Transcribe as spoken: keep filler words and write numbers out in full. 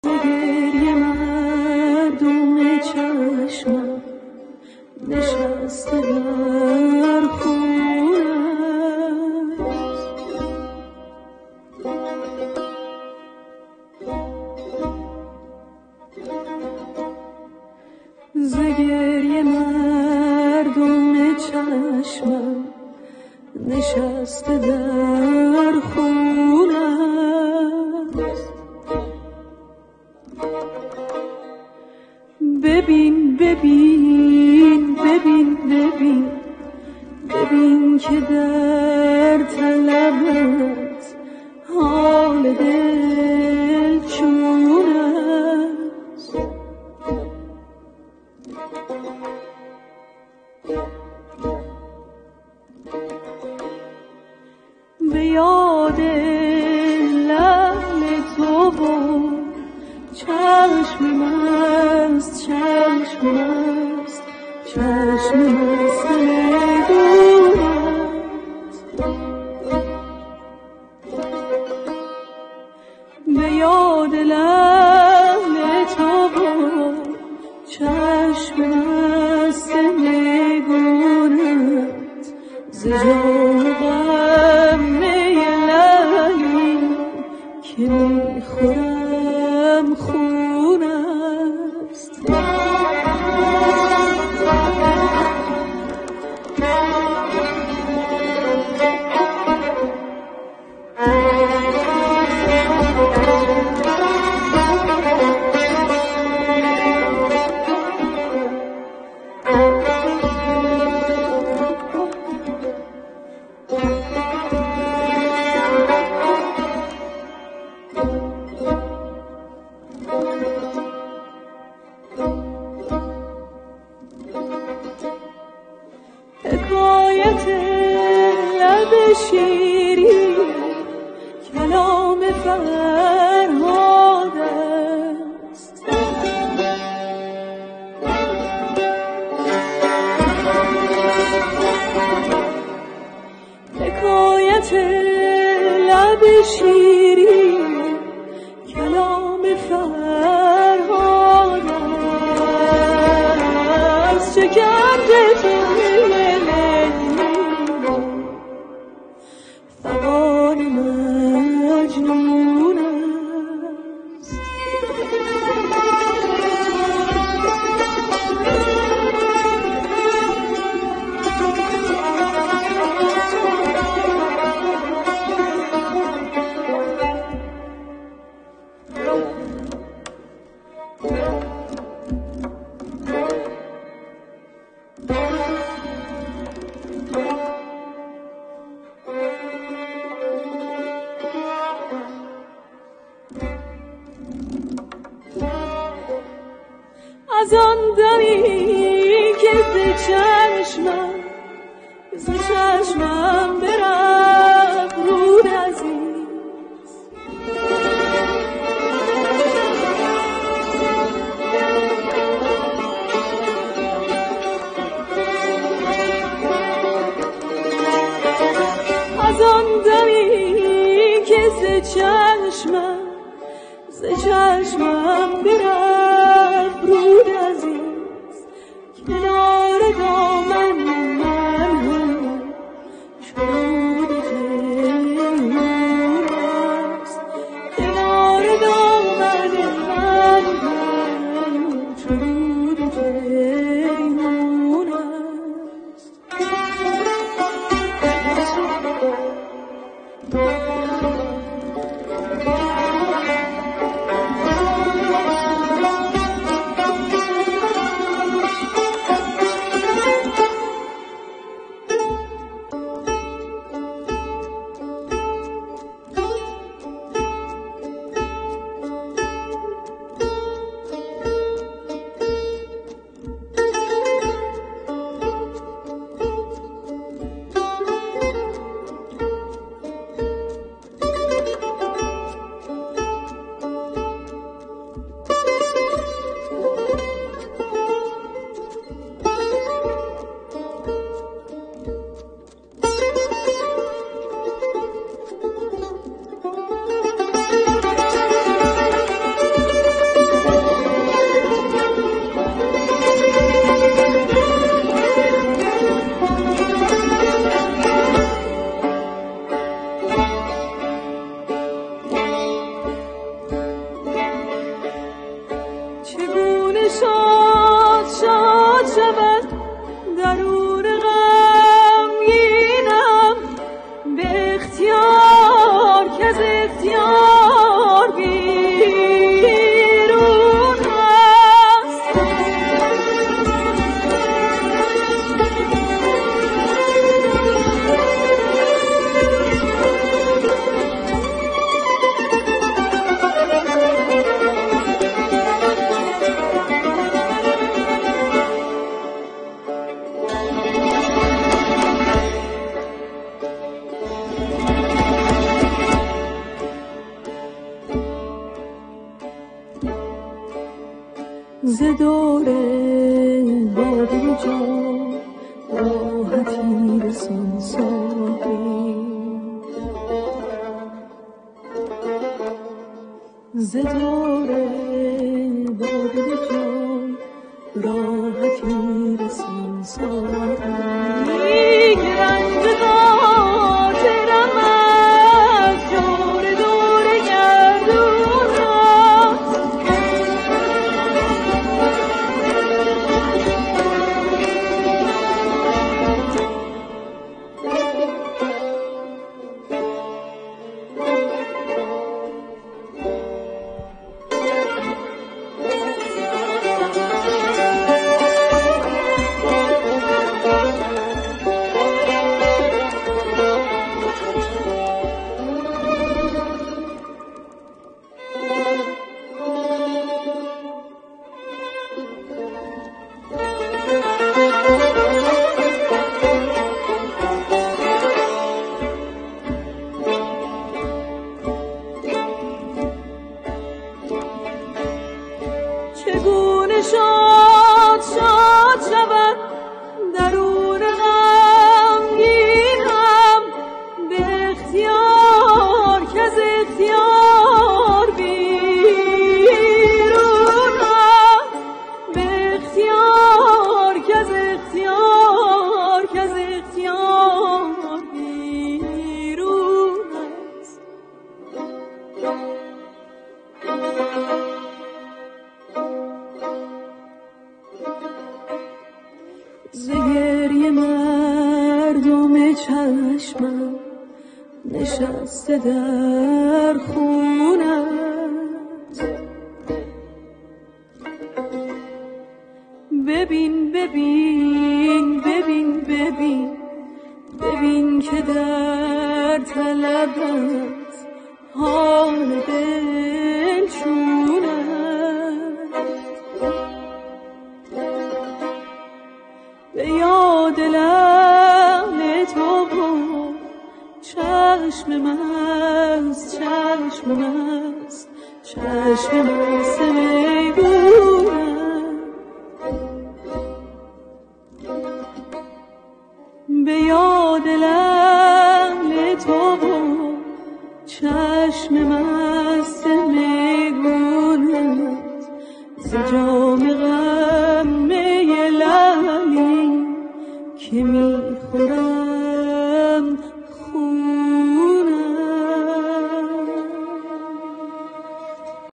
گریه مردم چشمم نشسته در خونه ز گریه مردم چشمم نشسته در خونه ببین ببین ببین ببین ببین که در طلبت حال دل چون است به یاد لعل تو و چشم مست چشم مست چشم مست دورت به یاد لعل تو و چشم مست نگونت ز جام غم لعلی که میخورم خون است حکایت لب شیری کلام فرهاد است حکایت لب شیری کلام فرهاد است شکنجه تو فغان مجنون است از آن دمی که ز چشمم ز چشمم برفت رود عزیز از آن دمی که ز چشمم ز چشمم برفت رود عزیز کنار دامن من هم شرود جنون است کنار دامن من هم شرود جنون است شاد شاد شود درون غمگینم به اختیار که از اختیار بیرون هست. ز دور باده جان راحتی رسان ساقی، ز دور باده جان راحتی رسان ساقی. رنج خاطرم از جور دور گردون رفت، چگونه شاد شاد شود درون غمگینم به اختیار که از اختیار بیرون هست، به اختیار که از اختیار که از اختیار بیرون هست. ز گریه مردم چشمم نشسته در خونت، ببین ببین ببین ببین ببین که در طلبت حال دل چونت، به یاد لعل تو بود چشم مست چشم مست چشم مست میگونم، به یاد لعل تو بود چشم مست میگونم، ز